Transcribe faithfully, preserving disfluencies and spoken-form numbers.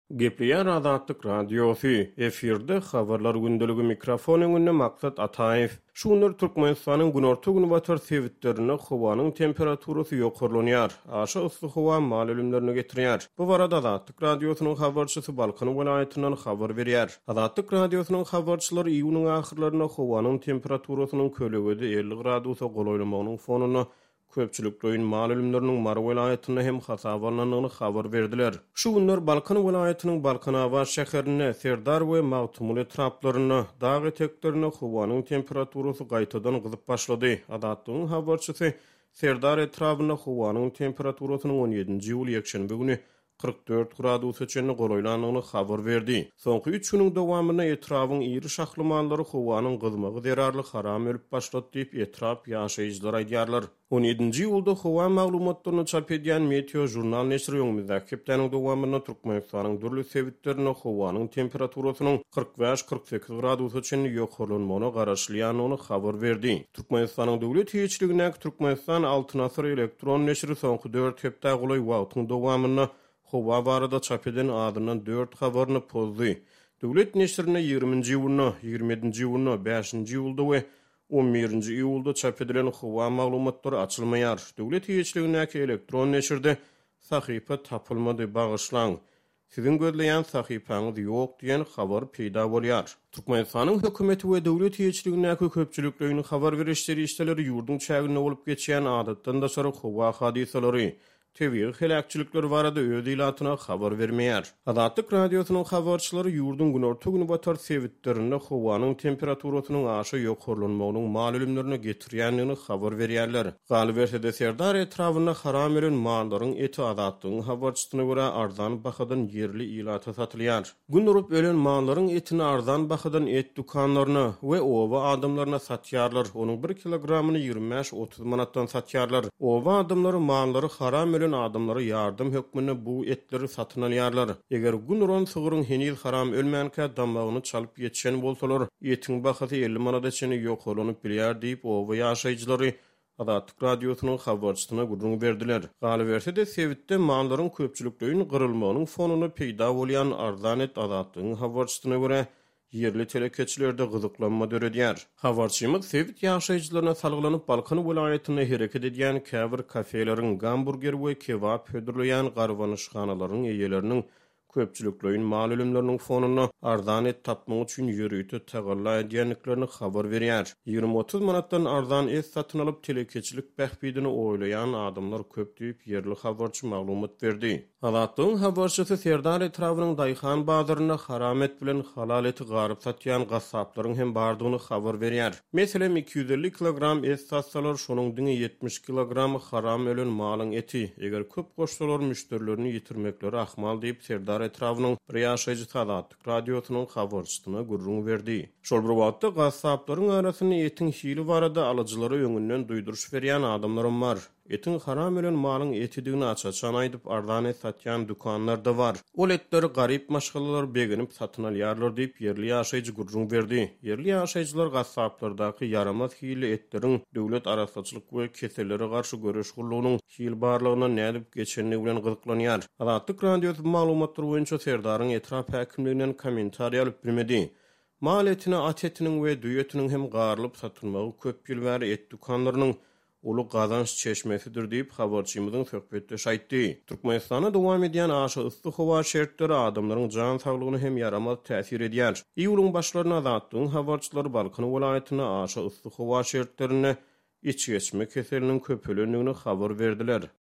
Gepliýär Azatlyk Radiosu, efirde habarlar gündöligi mikrofon öňünde maksat Ataýew. Şunlar Türkmenistanyň günorta güni batar sebitlerine howanyň temperaturasy ýokarlanýar. Aşa ysly howa mal ölümlerine getirýär. Bu barada Azatlyk Radiosynyň habarçysy Balkan welaýatyndan habar berýär. Azatlyk Radiosynyň habarçylary iýunyň ahyrlaryna howanyň temperaturasynyň kölegede elli gradusa golaýlamagynyň fonuny köpçülik doyun mal ölümlerinin Mar welaýatyna hem hasabarlanygyny habar berdiler. Şu günler Balkan welaýatynyň Balkanava şäherine, Serdar we Magtumul etraplaryna, dağ eteklerine howanyň temperaturasy gaýtadan gyzyp başlady. Adatlyň habarçysy Serdar etrabyna howanyň temperaturasynyň on ýedinji ýuly ýekşenbe güni kırk dört gradusa çenli golaýlanyny habar berdi. Soňky üç güniň dowamyna etrabyň iri şahlymallary howanyň gyzmagy derarly haram ölüp başlady diýip etrap ýaşaýjylar aýdýarlar. on ýedinji ýylda howa maglumatlaryny çap edýän Meteo jurnal neşri ýöňümizde hepdeniň dowamyna Türkmenistanyň dürli sebitlerine howanyň temperaturasynyň kırk beş kırk sekiz gradusa çenli ýokarlanmagyna garaşlýanyny habar berdi. Türkmenistanyň döwlet hiçligine Türkmenistan altyn asyr elektron neşri soňky dört hepde golaý wagtyň dowamyna howa barada çap eden adından dört habaryny pozdy. Döwlet neşrine ýygrimiňji ýylyna, ýygrimi ýedinji ýylyna, beşinji ýylda we on birinji ýylda çap edilen howa maglumatlary açylmaýar. Döwlet hiçligine elektron neşirde sahypa tapylmady bagyşlaň. Sizin gözleýän sahypaňyz ýok diýen habar peýda bolýar. Türkmenistanyň hökümeti we döwlet hiçligine köpçüliklerini habar berişleri işleri ýurdun çägine bolup geçýän adatdan da sonra howa hadisalary Tebiği helakçılıklar barada öz ilatyna habar vermeýär. Azatlyk Radiosynyň habarçylary ýurdun günorta güni batar sebitlerine howanyň temperaturasynyň aşa ýokarlanmagynyň mal ölümlerine getirýändigini habar berýärler. Galyberde Serdar etrabyna haram ölen mallaryň eti azatlygyň habarçysyna görä arzan bahadan yerli ilata satylýar. Gündürüp ölen mallaryň etini arzan bahadan et dukanlaryna we owa adamlaryna satýarlar. Onuň bir kilogramyny ýygrimi beş otuz manatdan satýarlar. Owa adamlary mallary haram ölen adamlara yardım hökmüne bu etleri satın alýarlar. Eger günüron sygyryň henil haram ölmänkä damagyny çalyp ýetişen bolsalar, etin bahasy elli manat çeni ýok bolanyp bilýär diýip owa ýaşaýjylary Azatlyk Radiosynyň habarçysyna gurrun berdiler. Galyberde sebitde mallaryň köpçüliklerini gyrylmagynyň fonuny peýda bolýan arzan et azatlygyň habarçysyna görä yerli telekeçilerde gyzyklanma döredýär. Habarçymyz sebit ýaşaýjylaryna salgylanyp Balkan welaýatyna hereket edýän käbir kafeleriň, gamburger we kebap hödürleýän garwanyşxanalaryň eýeleriniň köpçüliklerin mal ölümlerinin fonunu arzan et tapmak üçin ýürüýte tagalla edýänliklerini habar berýär. ýygrimi otuz manatdan arzan et satyn alyp telekeçilik bähbidini oýlaýan adamlar köp diýip ýerli habarçy maglumat berdi. Azatlygyň habarçysy Serdar etrabynyň Daýhan bazaryna haram et bilen halal eti garyp satýan gassaplaryň hem bardygyny habar berýär. Meselem iki yüz elli kilogram et satsalar şonuň diňe yetmiş kilogram haram ölen malyň eti. Eger köp goşsalar müşterilerini ýitirmekleri ahmal diýip Serdar etrabynyň bir ýaşaýjy Azatlyk Radiosynyň habarçysyna gurrun berdi. Şol bir wagtda gassaplaryň arasyny etin hili barada alyjylary öňünden duýduruş berýän adamlarym bar. Etin haram ölen malyň etidigini açaçan aýdyp arzan et satýan dukanlar da bar. Ol etleri garyp maşgalalar beginip satyn alýarlar diýip ýerli ýaşaýjy gurrun berdi. Ýerli ýaşaýjylar gassaplardaky yaramaz hili etleriň döwlet arasaçylyk we keselleri garşy görüş gullugynyň hil barlygyna nädip geçenligi bilen gyzyklanýar. Azatlyk Radiosy maglumatlary boýunça Serdaryň etrap häkimliginden kommentariýa alyp bilmedi. Mal etini at etiniň we düý etiniň hem garylyp satylmagy köp ýyl bäri et dukanlarynyň ulu gazanç çeşmesidir diýip habarçymyzyň söhbetde şaýtdy. Türkmenistana dowam edýän aşy ysly howa şertleri adamlaryň jan saglygyna hem yaramaz täsir edýär. Iýulyň başlaryna azatlygyň habarçylary Balkan welaýatyna aşy ysly howa şertlerine iç geçme keseliniň köpülendigini habar berdiler.